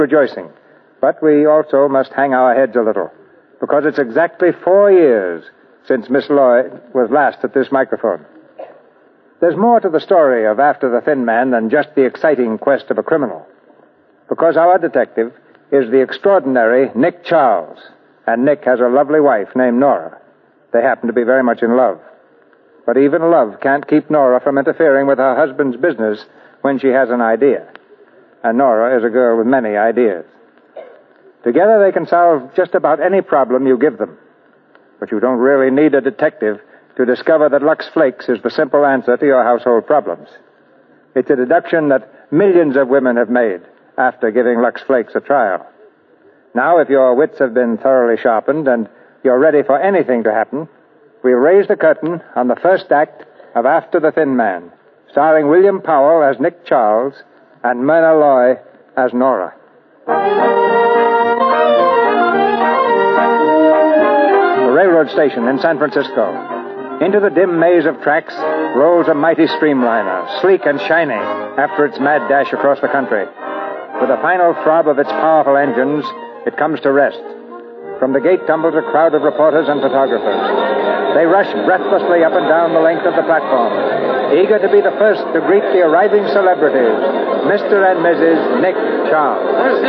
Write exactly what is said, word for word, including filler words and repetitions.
rejoicing. But we also must hang our heads a little, because it's exactly four years since Miss Lloyd was last at this microphone. There's more to the story of After the Thin Man than just the exciting quest of a criminal, because our detective is the extraordinary Nick Charles, and Nick has a lovely wife named Nora. They happen to be very much in love. But even love can't keep Nora from interfering with her husband's business when she has an idea. And Nora is a girl with many ideas. Together they can solve just about any problem you give them. But you don't really need a detective to discover that Lux Flakes is the simple answer to your household problems. It's a deduction that millions of women have made after giving Lux Flakes a trial. Now, if your wits have been thoroughly sharpened and you're ready for anything to happen, we'll raise the curtain on the first act of After the Thin Man, starring William Powell as Nick Charles and Myrna Loy as Nora. The railroad station in San Francisco. Into the dim maze of tracks rolls a mighty streamliner, sleek and shiny after its mad dash across the country. With a final throb of its powerful engines, it comes to rest. From the gate tumbles a crowd of reporters and photographers. They rush breathlessly up and down the length of the platform, eager to be the first to greet the arriving celebrities, Mister and Missus Nick Charles.